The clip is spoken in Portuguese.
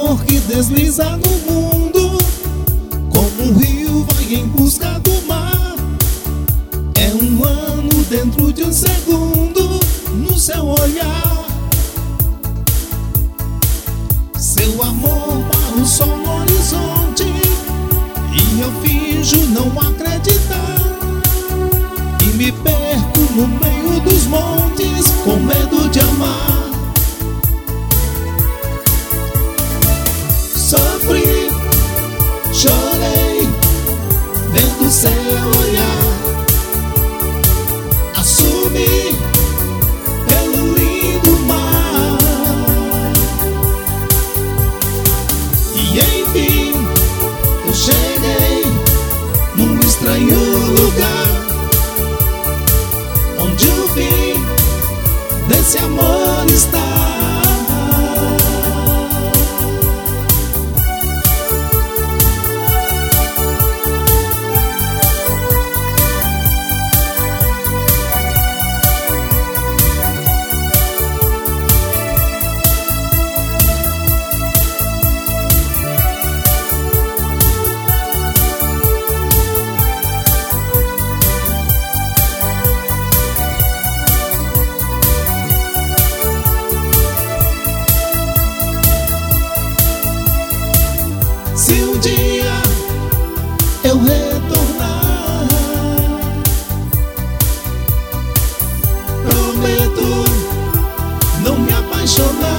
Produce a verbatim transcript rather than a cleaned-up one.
amor que desliza no mundo, como um rio vai em busca do mar. É um ano dentro de um segundo, no seu olhar. Seu amor barra o sol no horizonte, e eu finjo não acreditar, e me perco no meio dos montes, com medo de amar. Sofri, chorei, vendo seu olhar, assumi pelo lindo mar. E enfim eu cheguei num estranho lugar, onde o fim desse amor está. Se um dia eu retornar, prometo não me apaixonar.